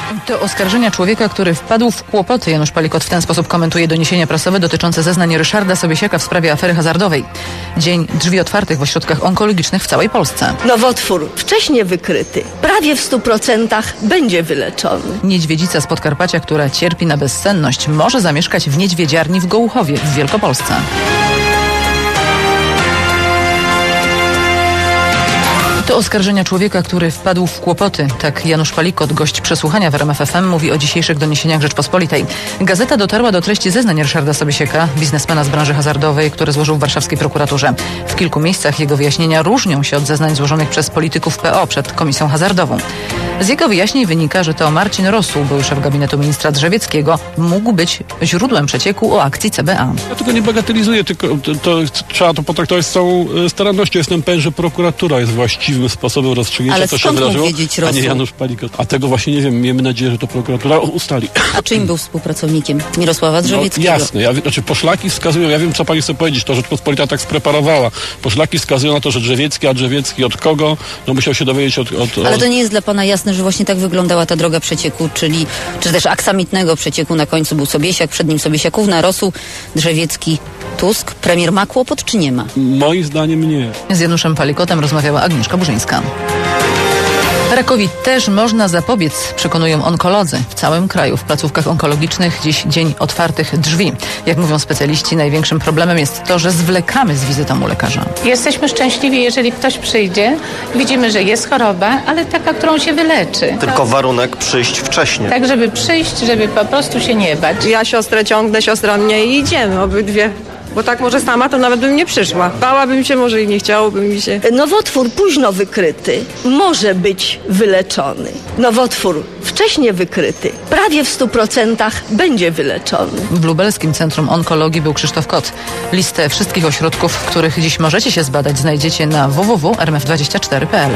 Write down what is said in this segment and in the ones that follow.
To oskarżenia człowieka, który wpadł w kłopoty. Janusz Palikot w ten sposób komentuje doniesienia prasowe dotyczące zeznań Ryszarda Sobiesiaka w sprawie afery hazardowej. Dzień drzwi otwartych w ośrodkach onkologicznych w całej Polsce. Nowotwór wcześnie wykryty, prawie w 100% będzie wyleczony. Niedźwiedzica z Podkarpacia, która cierpi na bezsenność, może zamieszkać w niedźwiedziarni w Gołuchowie w Wielkopolsce. To oskarżenia człowieka, który wpadł w kłopoty. Tak Janusz Palikot, gość przesłuchania w RMF FM, mówi o dzisiejszych doniesieniach Rzeczpospolitej. Gazeta dotarła do treści zeznań Ryszarda Sobiesiaka, biznesmena z branży hazardowej, które złożył w warszawskiej prokuraturze. W kilku miejscach jego wyjaśnienia różnią się od zeznań złożonych przez polityków PO przed Komisją Hazardową. Z jego wyjaśnień wynika, że to Marcin Rosół, były szef gabinetu ministra Drzewieckiego, mógł być źródłem przecieku o akcji CBA. Ja tego nie bagatelizuję, tylko to trzeba to potraktować z całą starannością. Jestem pewien, że prokuratura jest właściwym sposobem rozstrzygnięcia, co się wydarzyło, a nie Janusz Palikot. A tego właśnie nie wiem. Miejmy nadzieję, że to prokuratura ustali. A czyim był współpracownikiem Mirosława Drzewieckiego? No, jasne. Poszlaki wskazują, ja wiem, co pani chce powiedzieć, to Rzeczpospolita tak spreparowała. Poszlaki wskazują na to, że Drzewiecki, a Drzewiecki od kogo? No musiał się dowiedzieć od... Ale to nie jest dla pana jasne, że właśnie tak wyglądała ta droga przecieku, czy też aksamitnego przecieku. Na końcu był Sobiesiak, przed nim Sobiesiakówna, Rosół, Drzewiecki, Tusk. Premier ma kłopot, czy nie ma? Moim zdaniem nie. Z Januszem Palikotem rozmawiała Agnieszka Burzyńska. Rakowi też można zapobiec, przekonują onkolodzy. W całym kraju w placówkach onkologicznych dziś dzień otwartych drzwi. Jak mówią specjaliści, największym problemem jest to, że zwlekamy z wizytą u lekarza. Jesteśmy szczęśliwi, jeżeli ktoś przyjdzie, widzimy, że jest choroba, ale taka, którą się wyleczy. Tylko warunek przyjść wcześniej. Tak, żeby przyjść, żeby po prostu się nie bać. Ja siostrę ciągnę, siostra mnie i idziemy obydwie. Bo tak może sama to nawet bym nie przyszła. Bałabym się, może i nie chciałoby mi się. Nowotwór późno wykryty może być wyleczony. Nowotwór wcześnie wykryty, prawie w 100% będzie wyleczony. W Lubelskim Centrum Onkologii był Krzysztof Kot. Listę wszystkich ośrodków, w których dziś możecie się zbadać, znajdziecie na www.rmf24.pl.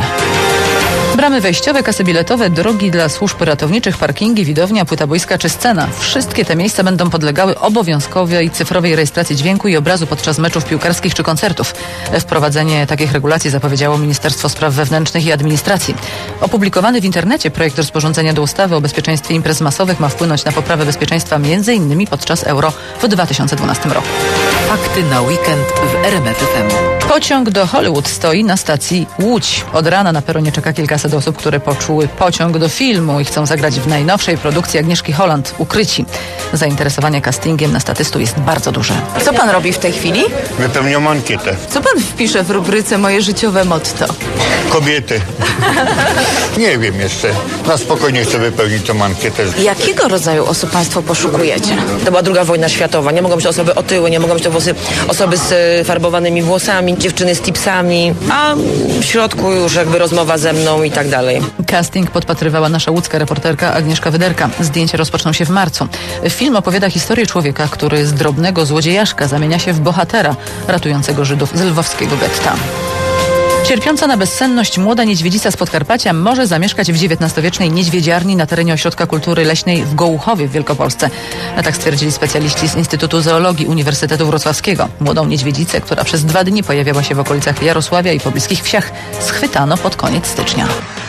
Bramy wejściowe, kasy biletowe, drogi dla służb ratowniczych, parkingi, widownia, płyta boiska czy scena. Wszystkie te miejsca będą podlegały obowiązkowej cyfrowej rejestracji dźwięku i obrazu podczas meczów piłkarskich czy koncertów. Wprowadzenie takich regulacji zapowiedziało Ministerstwo Spraw Wewnętrznych i Administracji. Opublikowany w internecie projekt rozporządzenia do ustawy o bezpieczeństwie imprez masowych ma wpłynąć na poprawę bezpieczeństwa m.in. podczas Euro w 2012 roku. Fakty na weekend w RMF FM. Pociąg do Hollywood stoi na stacji Łódź. Od rana na peronie czeka kilkaset osób, które poczuły pociąg do filmu i chcą zagrać w najnowszej produkcji Agnieszki Holland, Ukryci. Zainteresowanie castingiem na statystu jest bardzo duże. Co pan robi w tej chwili? Wypełniam ankietę. Co pan wpisze w rubryce Moje życiowe motto? Kobiety. Nie wiem jeszcze. Na spokojnie chcę wypełnić tą ankietę. Jakiego rodzaju osób państwo poszukujecie? To była II wojna światowa. Nie mogą być to osoby otyłe, nie mogą być to osoby z farbowanymi włosami, dziewczyny z tipsami, a w środku już jakby rozmowa ze mną i tak dalej. Casting podpatrywała nasza łódzka reporterka Agnieszka Wyderka. Zdjęcia rozpoczną się w marcu. Film opowiada historię człowieka, który z drobnego złodziejaszka zamienia się w bohatera ratującego Żydów z lwowskiego getta. Cierpiąca na bezsenność młoda niedźwiedzica z Podkarpacia może zamieszkać w XIX-wiecznej niedźwiedziarni na terenie Ośrodka Kultury Leśnej w Gołuchowie w Wielkopolsce. Tak stwierdzili specjaliści z Instytutu Zoologii Uniwersytetu Wrocławskiego. Młodą niedźwiedzicę, która przez 2 dni pojawiała się w okolicach Jarosławia i pobliskich wsiach, schwytano pod koniec stycznia.